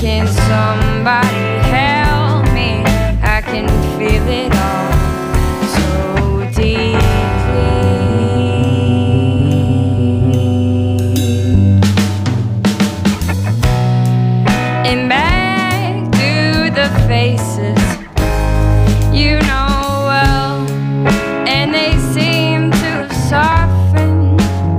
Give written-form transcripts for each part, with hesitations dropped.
Can somebody help me? I can feel it all so deeply. And back to the faces you know well, and they seem to soften.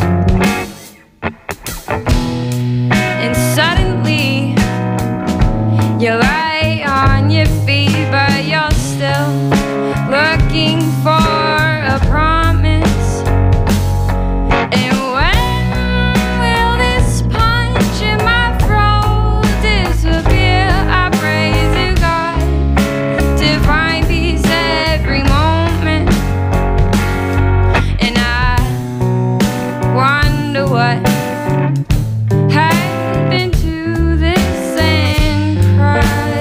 And suddenly you lie on your feet, but you're still looking for a promise. And when will this punch in my throat disappear? I pray to God to find peace every moment. And I wonder what happened to this and cry.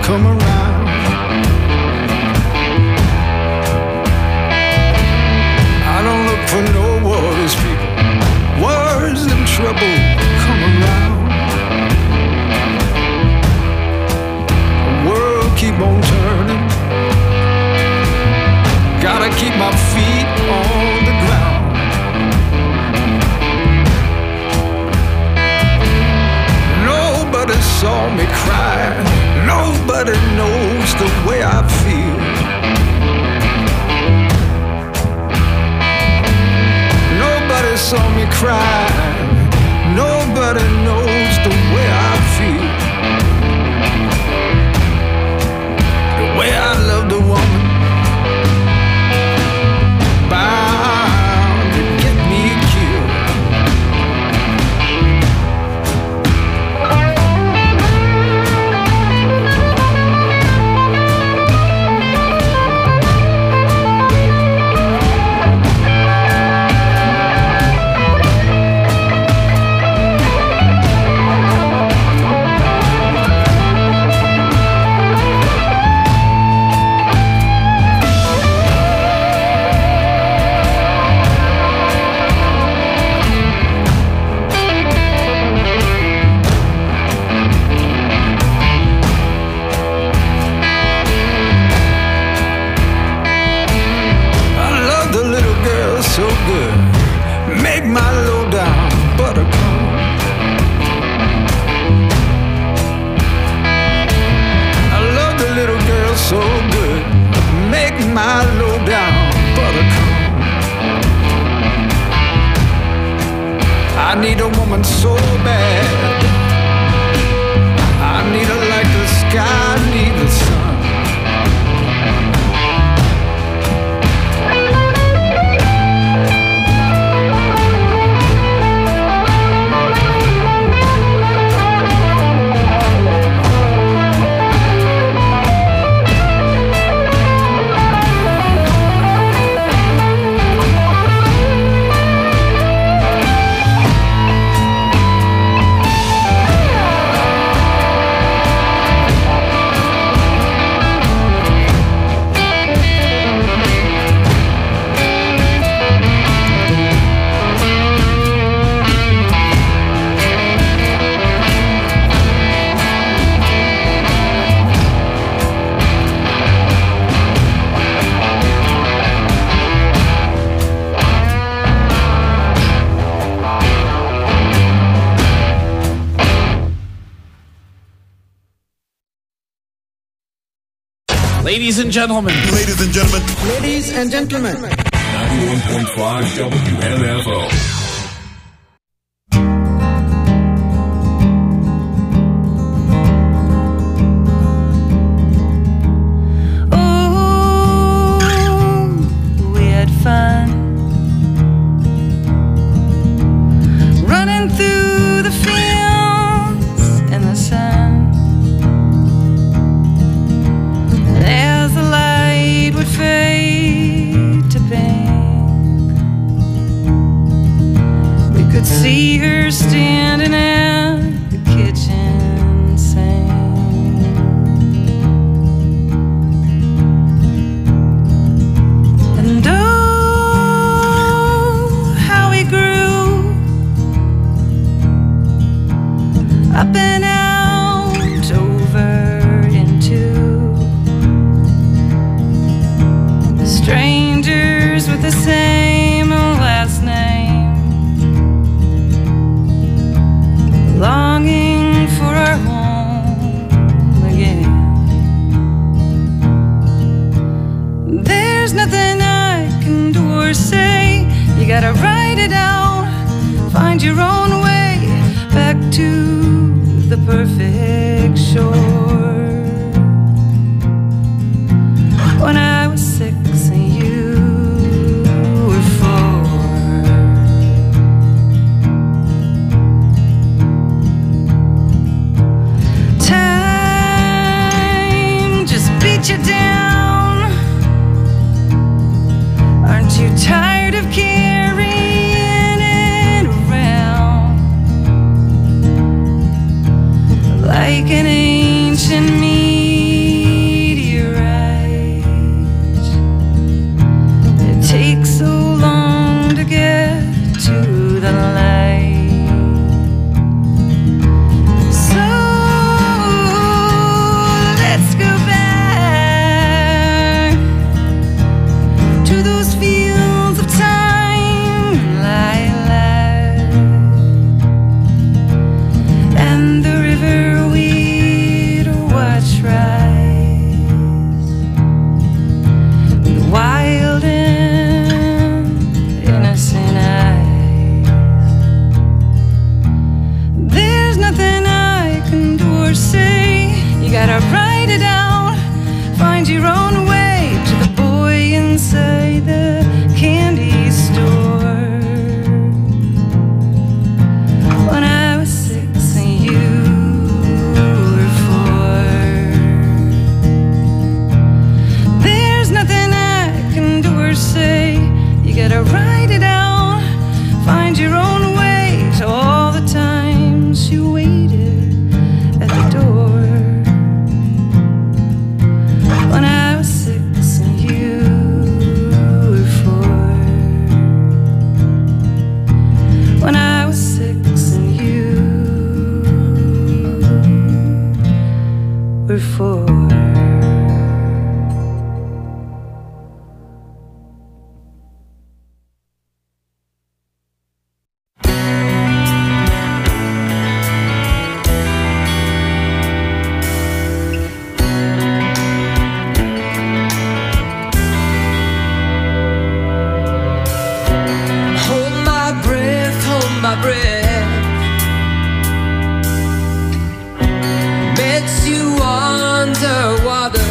come around. I don't look for no worries, people. Worries and trouble come around. The world keep on turning. Gotta keep my feet on the ground. Nobody saw me cry. Nobody knows the way I feel. Nobody saw me cry. Nobody knows the way I feel. The way I love the woman bound to get me killed. So good, make my low down buttercup. I love the little girl so good, make my low down buttercup. I need a woman so bad, I need her like the sky needs the sun. Ladies and gentlemen. Ladies and gentlemen. Ladies and gentlemen. 91.5 WMFO. See her standing at the kitchen sink. And oh, how he grew up and out over into strangers with the same last name. Longing for our home again. There's nothing I can do or say. You gotta write it out, find your own way back to the perfect shore. When I was 6 and you were 4. You down. Aren't you tired of carrying it around like an ancient outside the candy store when I was 6 and you were 4. There's nothing I can do or say. You gotta write it out, find your own way to all the times you waited at the door when I was 6 and you were 4. When I was 6 and you were 4. My breath met you underwater.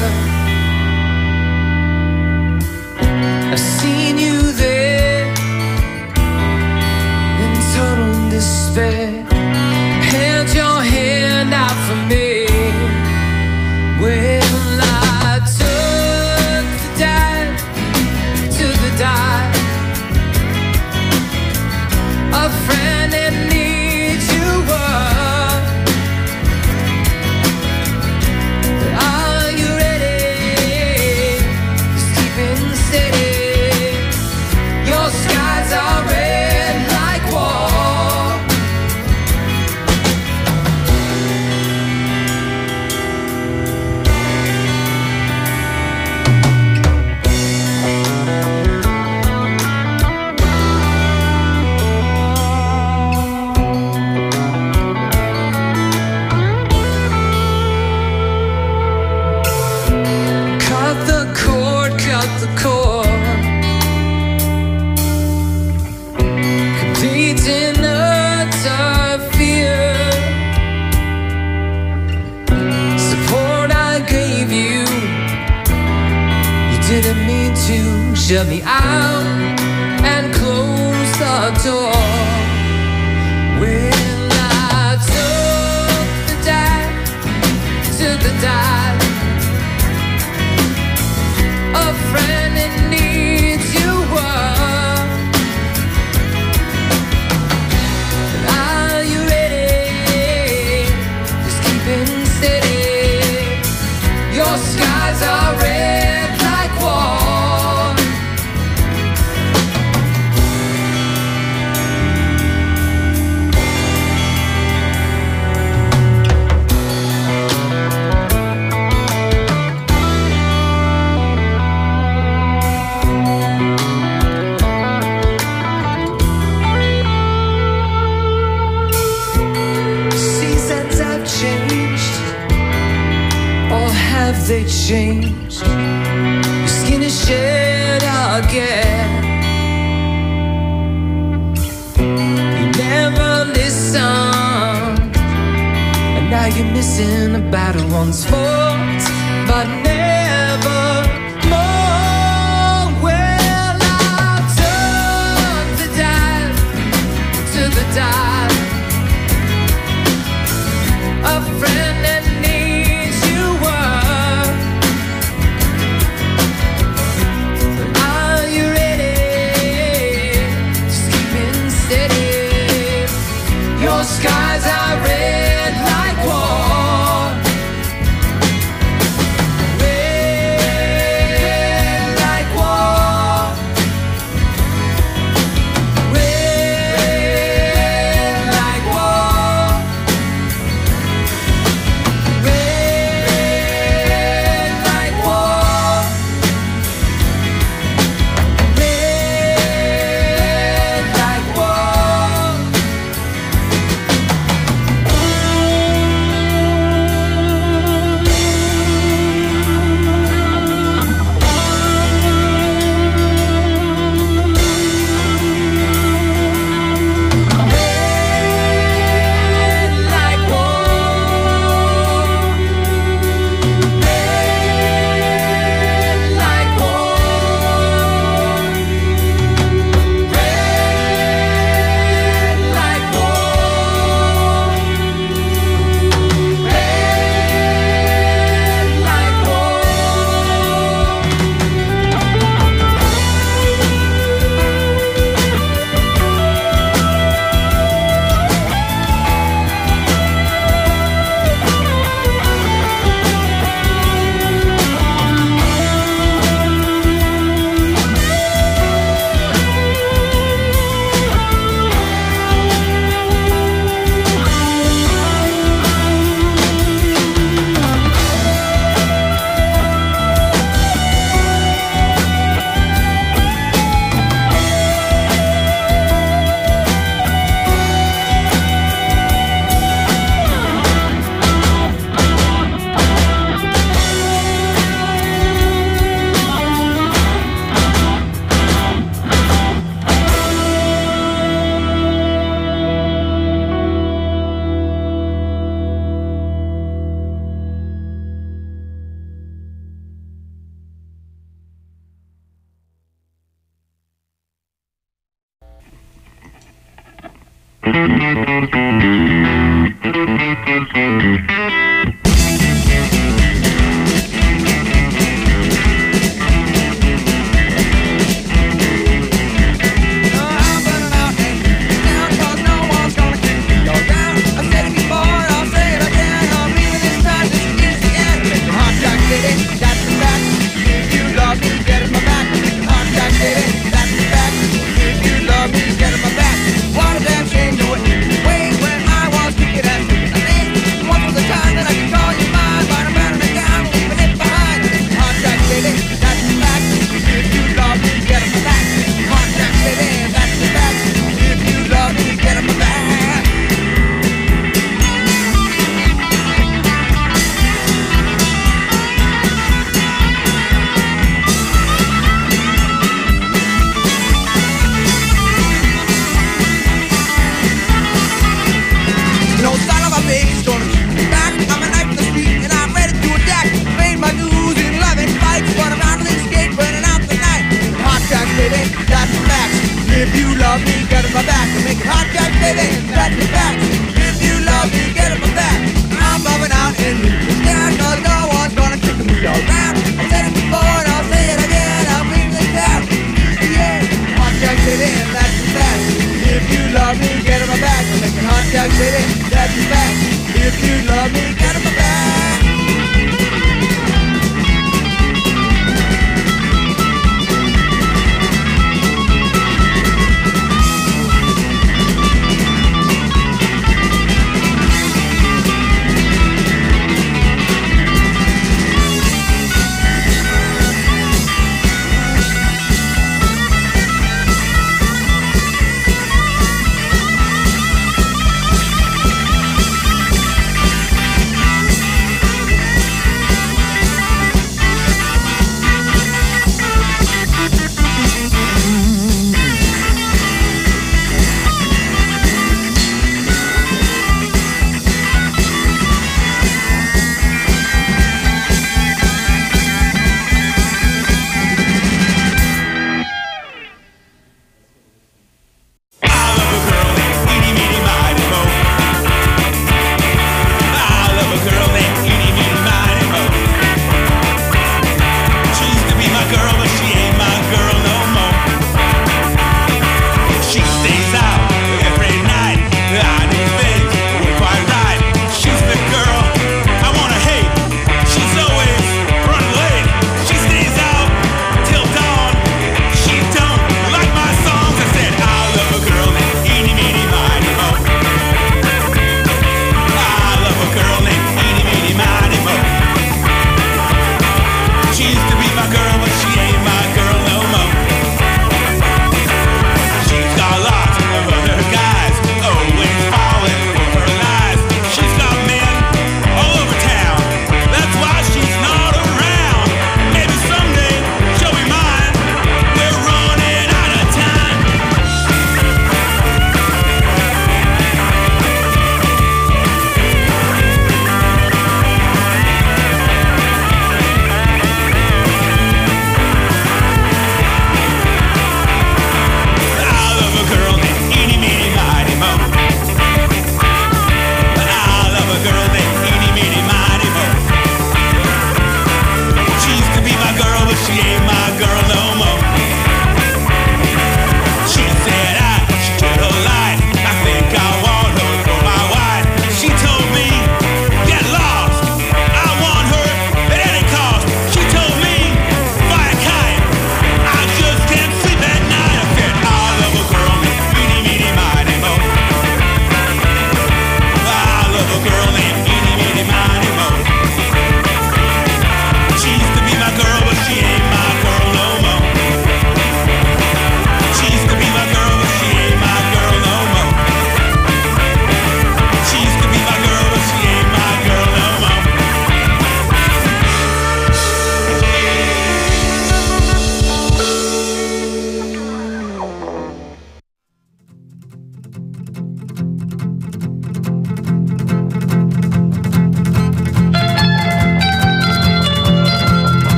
I've seen you there in total despair. Held your hand out for me when I took the dive to the dive. A friend that needs you were. Are you ready? Just keeping steady. Your skies are red like war. The cord, complete in utter fear. Support I gave you, you didn't mean to shut me out and close the door. When I took the dive to the dive, a friend that needs you were. Are you ready? Just keeping steady. Your skies are red like war. Have they changed? Your skin is shed again. You never listened, and now you're missing a battle once fought, but never more. Well, I took the dive to the dive. A friend that needs you were. Your skies are red like war.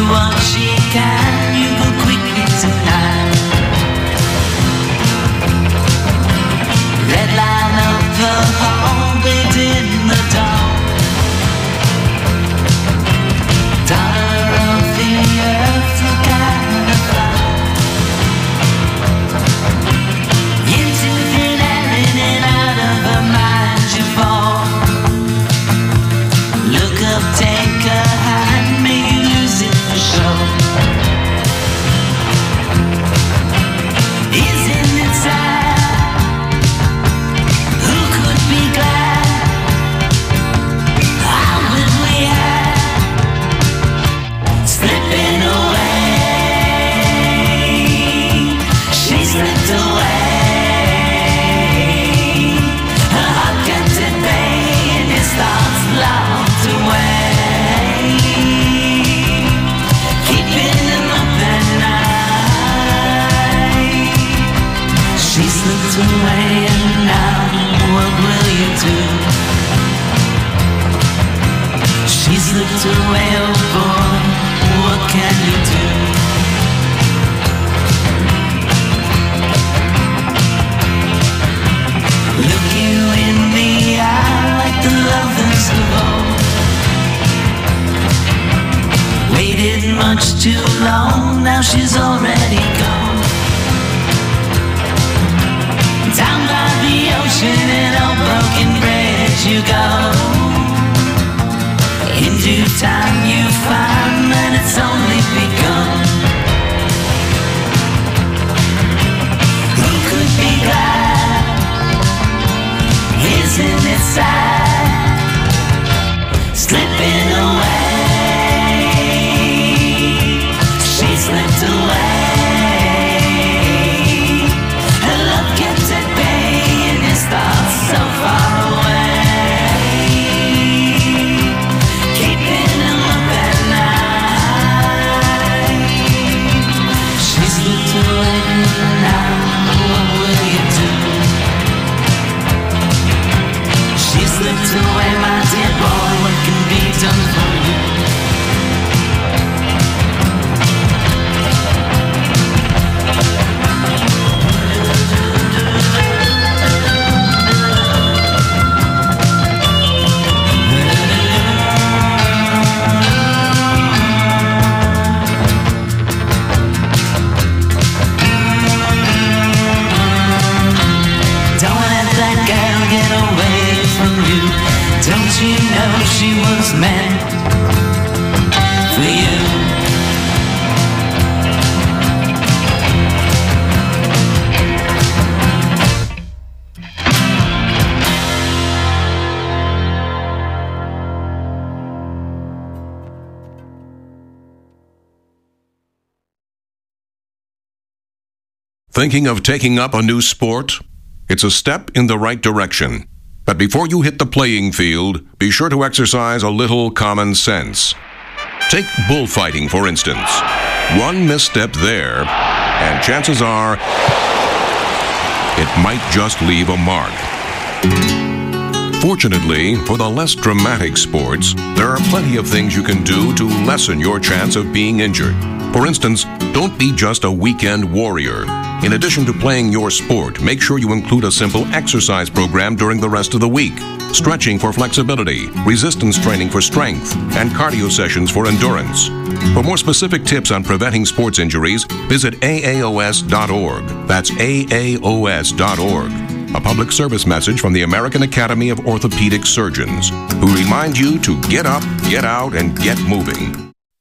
what she can. You go quickly tonight. Red line up the hall, bathed in the dawn. Daughter of the earth, look at her fly. Into thin air, in and out of her mind you fall. Look up, take a hand, may you lose it for sure. Isn't it sad? Who could be glad? How would we have slipping away? She slipped away. Her heart kept at bay and his thoughts locked away. Keeping him up at night. She slipped away and now what will you do? She slipped away, oh boy, what can you do? Look you in the eye like the lovers of old. Waited much too long, now she's already gone. Down by the ocean in a broken bridge you go. In due time you find that it's only begun. Who could be glad? Isn't it sad? Slipping away. She slipped away. Her love kept at bay and his thoughts so far away. Keeping him up at night. She slipped away, now what will you do? She slipped away, my dear boy, what can be done for you? Don't let that girl get away from you. Don't you know she was meant for you? Thinking of taking up a new sport? It's a step in the right direction. But before you hit the playing field, be sure to exercise a little common sense. Take bullfighting, for instance. One misstep there, and chances are it might just leave a mark. Fortunately, for the less dramatic sports, there are plenty of things you can do to lessen your chance of being injured. For instance, don't be just a weekend warrior. In addition to playing your sport, make sure you include a simple exercise program during the rest of the week. Stretching for flexibility, resistance training for strength, and cardio sessions for endurance. For more specific tips on preventing sports injuries, visit AAOS.org. That's AAOS.org. A public service message from the American Academy of Orthopedic Surgeons, who remind you to get up, get out, and get moving.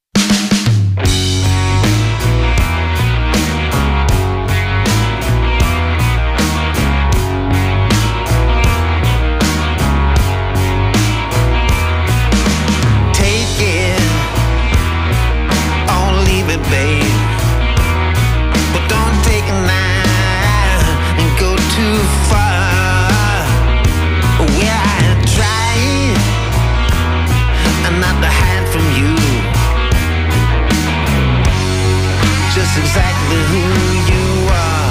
Exactly who you are.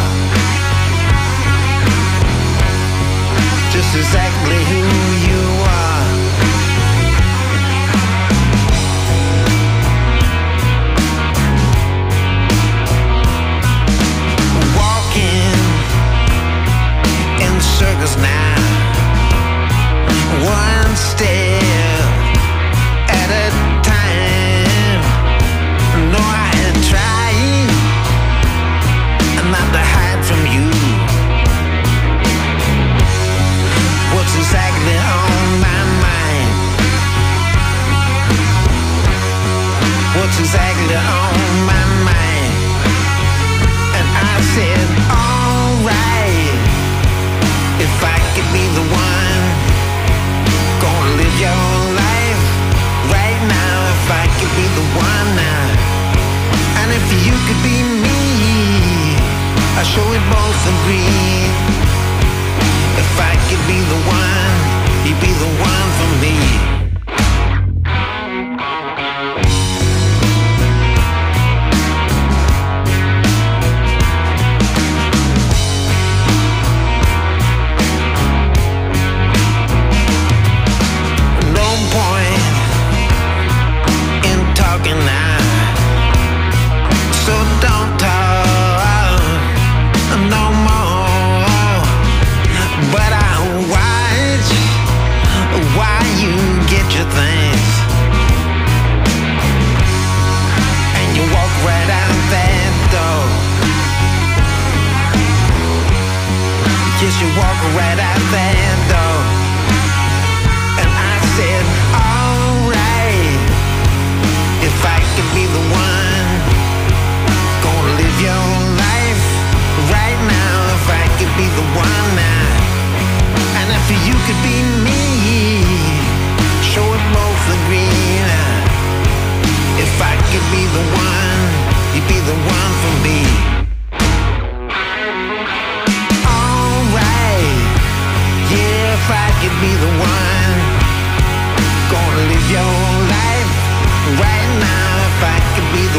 Just exactly who you are.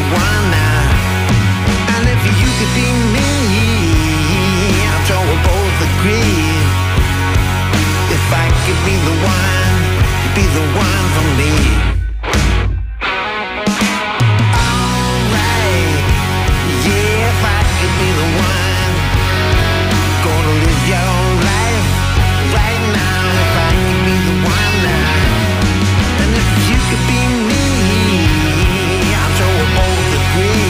one now. And if you could be me, I'm sure we'll both agree. If I could be the one, you'd be the one for me. Alright, yeah, if I could be the one, gonna live your life right now. If I could be the one now, and if you could be me, I'm sure we'll both agree.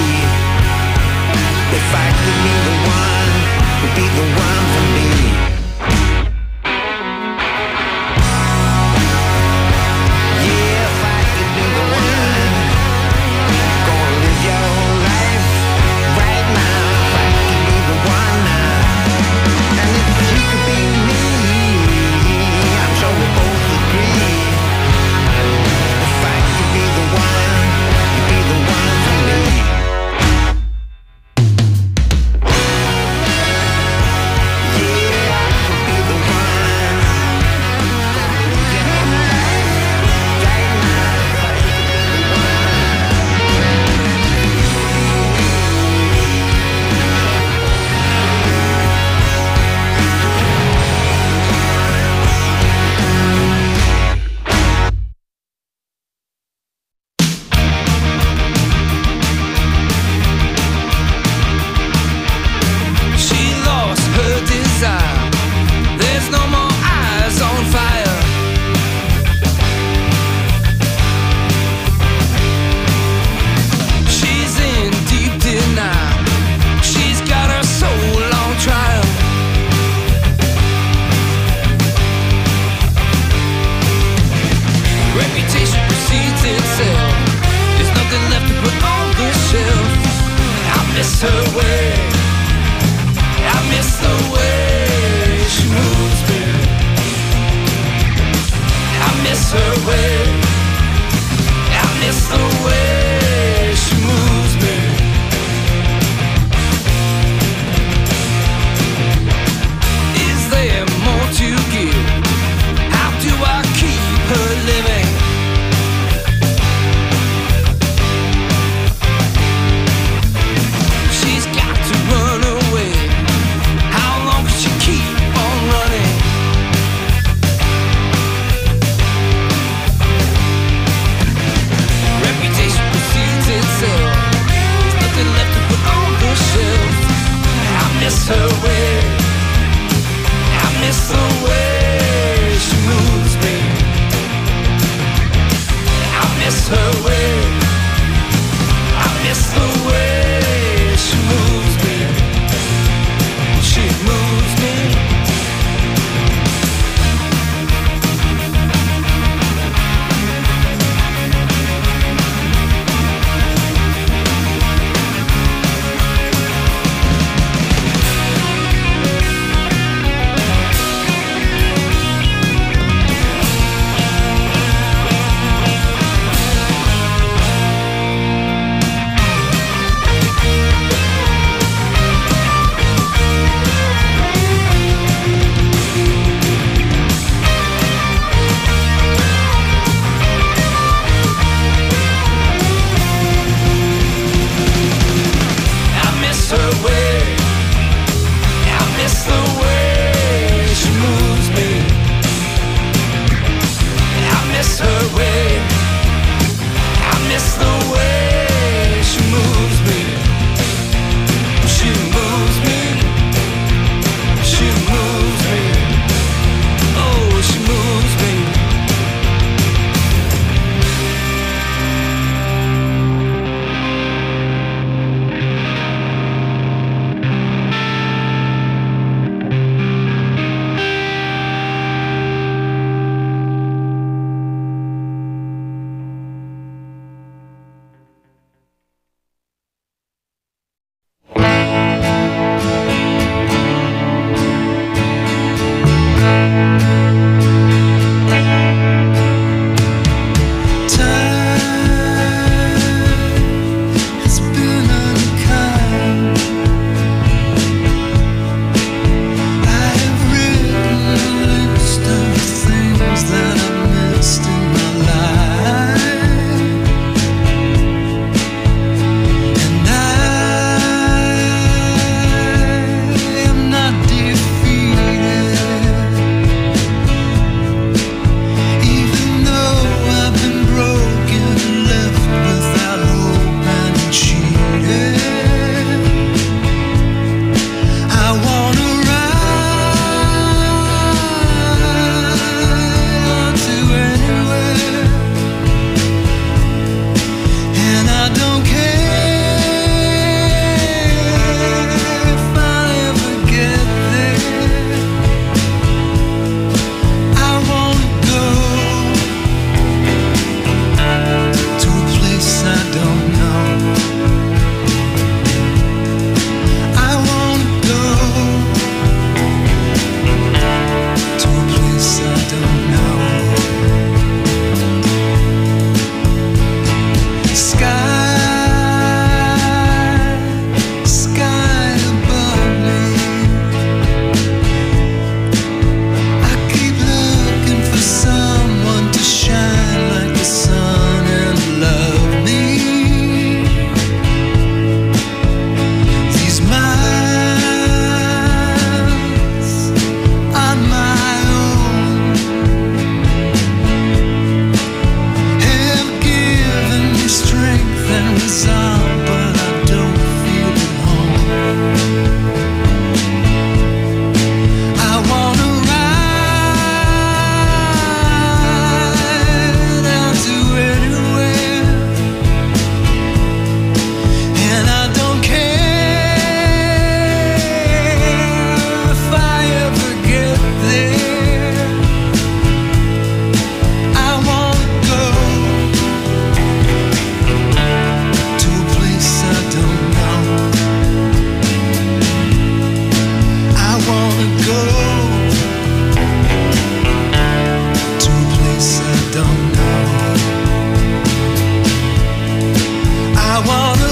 I wanna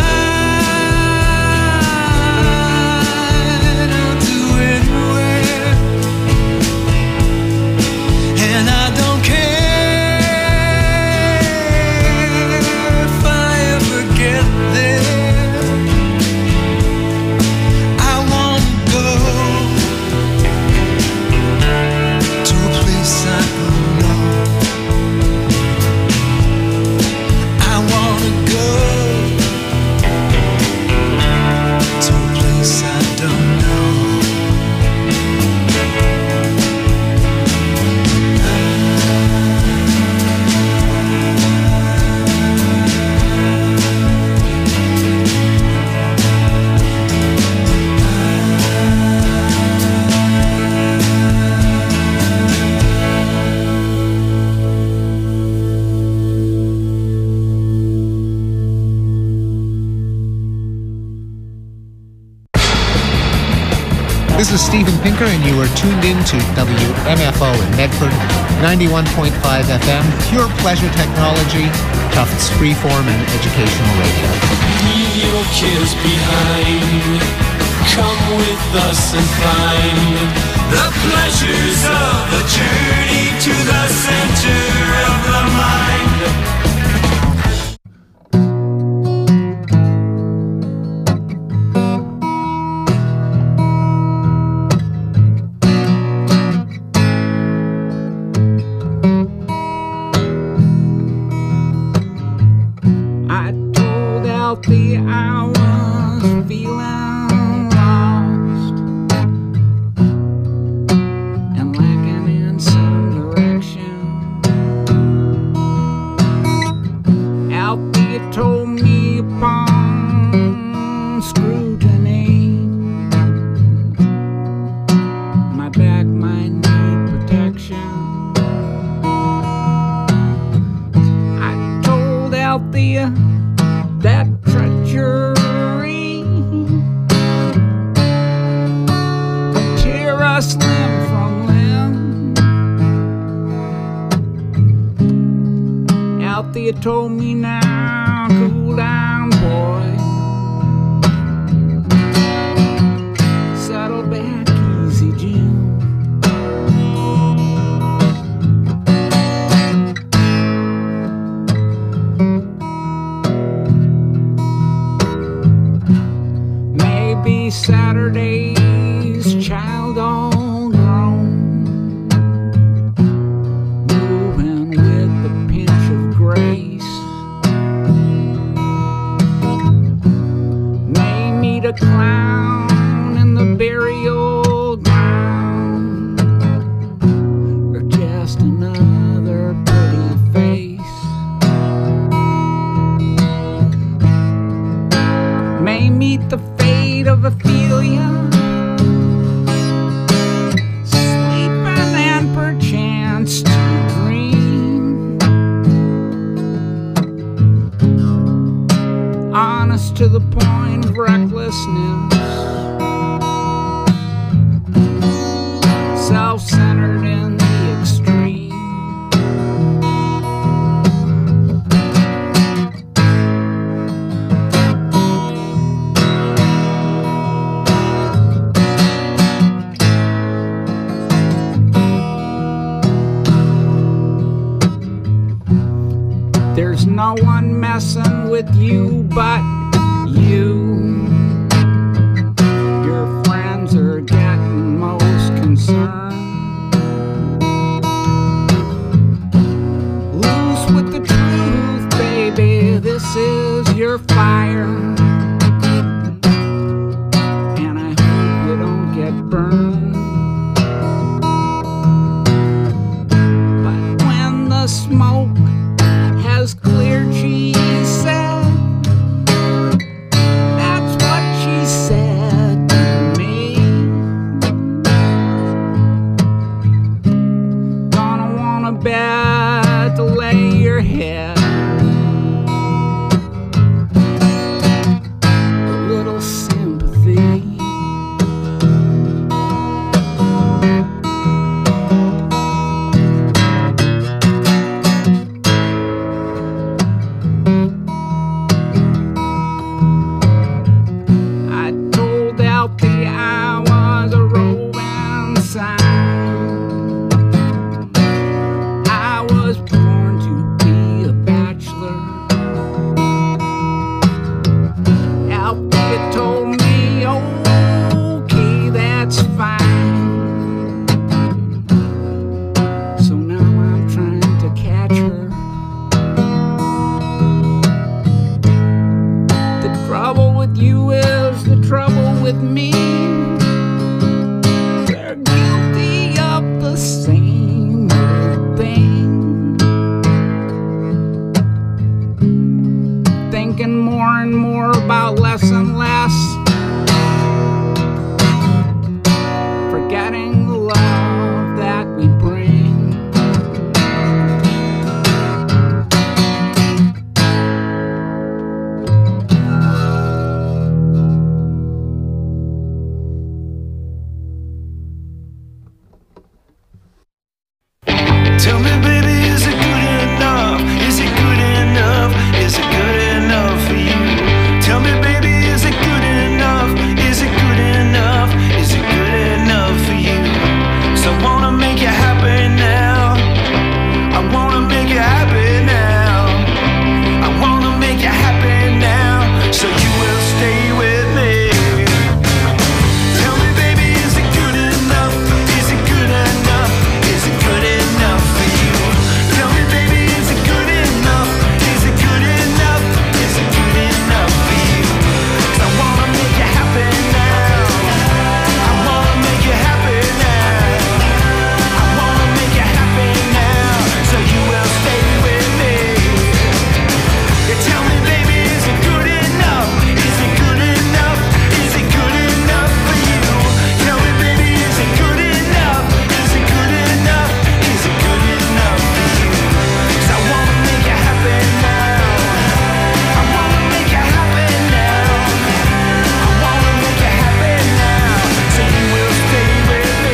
ride out to anywhere, and I don't care if I ever get there. I wanna go to a place I don't know. I wanna go to a place I don't know. This is Steven Pinker, and you are tuned in to WMFO in Medford, 91.5 FM, pure pleasure technology, Tufts freeform and educational radio. Leave your cares behind. Come with us and find the pleasures of the journey to the center of the mind. Told me now, cool down, boy. Settle back easy, Jim. Maybe Saturday's child all grown, moving with the pinch of grace. A clown in the burial ground, or just another pretty face. May meet the fate of Ophelia, sleeping and perchance to dream. Honest to the point of recklessness, self-centered in the extreme. There's no one messing with you but you. Your friends are getting most concerned. Loose with the truth, baby, this is your fire. And I hope you don't get burned. But when the smoke has cleared, she said, that's what she said to me. Gonna want a bed to lay your head. thinking more and more about less and less. Forgetting the love that we bring. Tell me, baby, is it good enough? Is it good enough? Is it good enough for you? Tell me, baby, is it good enough? Is it good enough? Is it good enough for you? 'Cause I wanna make you happy now. I wanna make you happy now. I wanna make you happy now. So you will stay with me. Tell me, baby, is it good enough? Is it good enough? Is it good enough for you? Tell me, baby, is it good enough? Is it good enough? Is it good enough for you? 'Cause I wanna make you happy now. I wanna make you happy now. I wanna make you happy now. So you will stay with me. You tell me, baby, is it good enough? Is it good enough? Is it good enough for you? Tell me, baby, is it good enough? Is it good enough? Is it good enough for you? 'Cause I wanna make you happy now. I wanna make you happy now. I wanna make you happy now. So you will stay with me.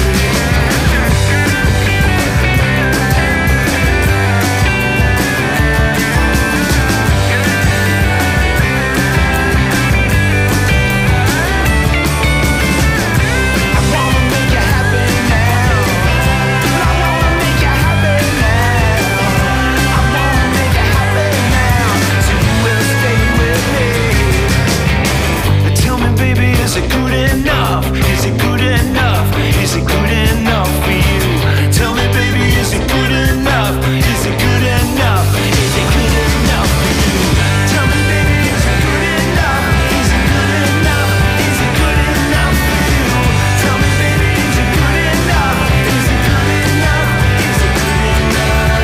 I wanna make you happy now. I wanna make you happy now. I wanna make you happy now. So you will stay with me. Tell me, baby, is it good enough? Is it good enough? Is it good enough for you? Tell me, baby, is it good enough? Is it good enough? Is it good enough for you? Tell me, baby, is it good enough? Is it good enough? Is it good enough for you? Tell me, baby, is it good enough? Is it good enough? Is it good enough?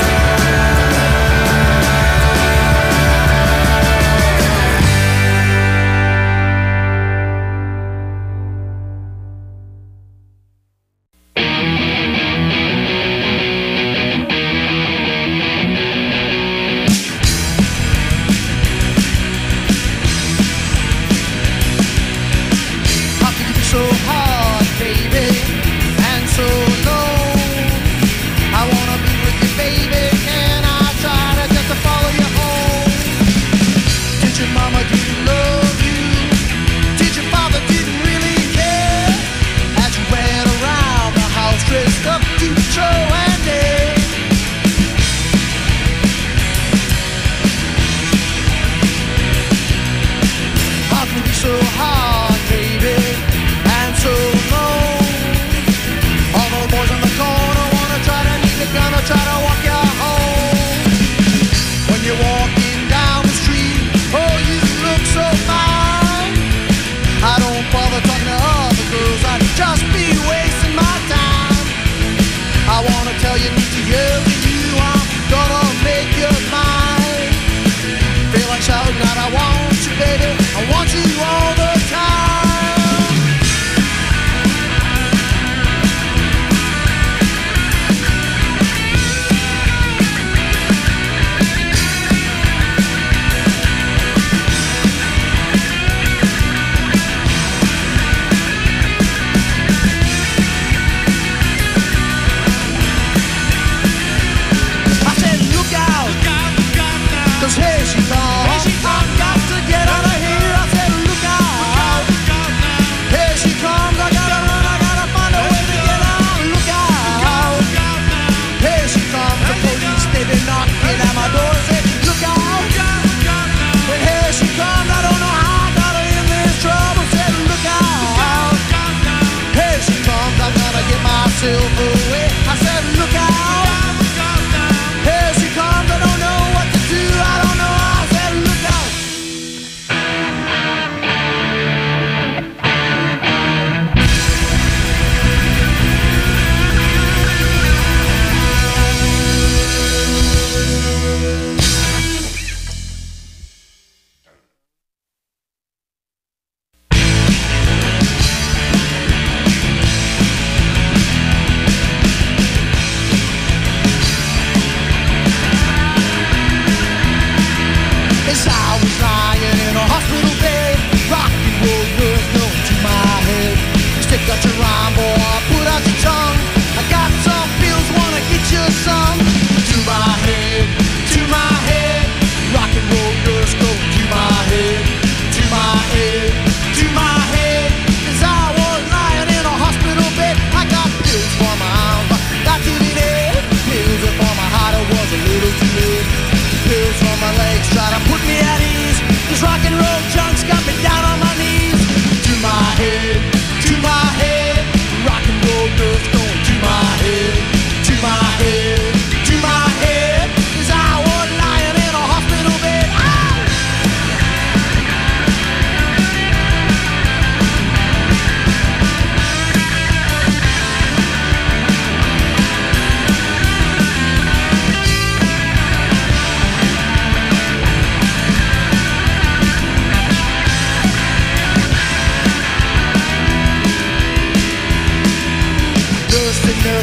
How can you be so hard, baby, and so low? I wanna be with you, baby. Can I try to just to follow you home? Did your mama didn't love you? Did your father didn't really care? As you ran around the house dressed up to show and tell. How can you be so hard, baby, and so low? All the boys on the corner wanna try to need the gun or try to walk you home. When you're walking down the street, oh, you look so fine. I don't bother talking to other girls, I'd just be wasting my time. I wanna tell you, need to yell to you, I'm gonna make you mine. Feel like shouting out, I want you, baby, I want you all the time. I said, look out, 'cause here she comes. I've got to get out of here. I said, look out. Here she comes. I gotta run. I gotta find a way to get out. Look out. Here she comes. The police, they been knocking at my door. I said, look out. But here she comes. I don't know how I got her in this trouble. I said, look out. Here she comes. I gotta get myself away. I said, look out. Here she comes. I don't know what to do. I don't know. I said,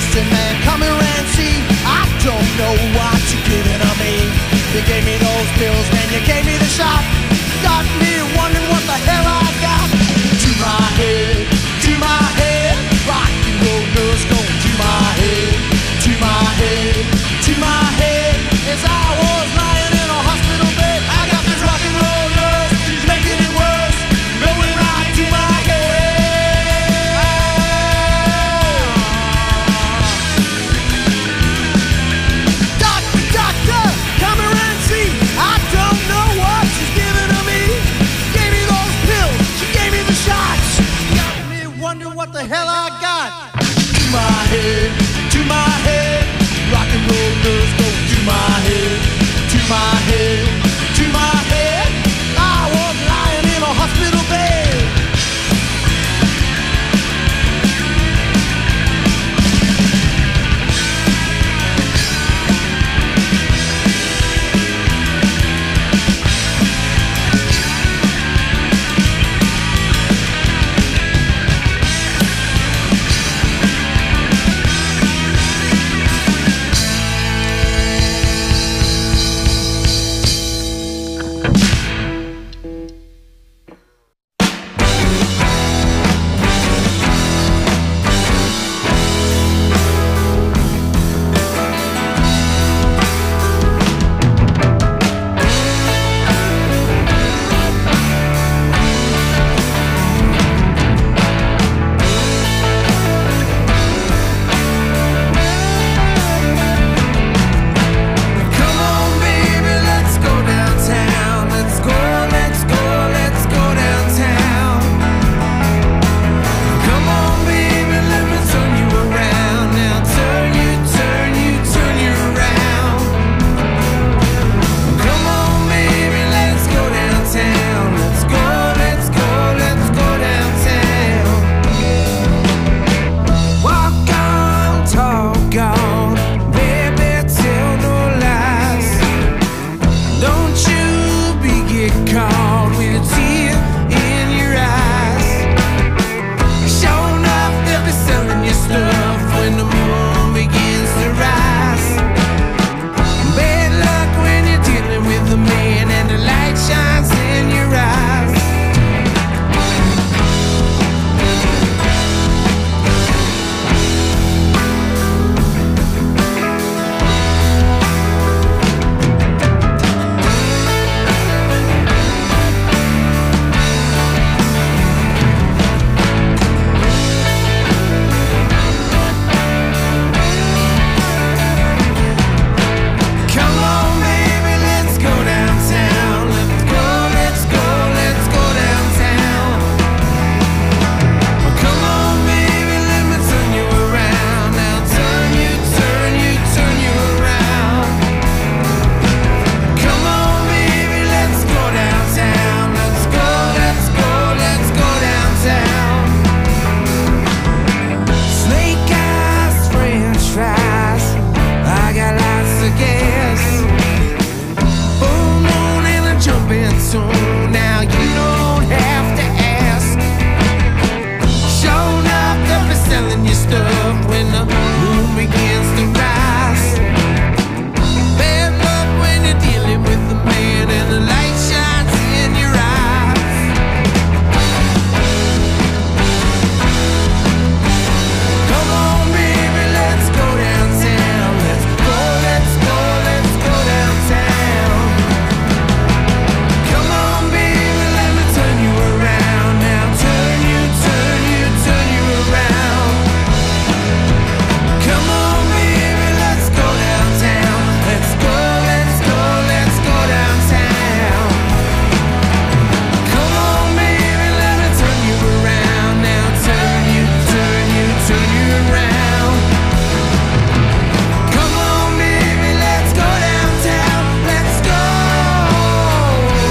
Listen, man, come here and see. I don't know what you're giving to me. You gave me those pills, man.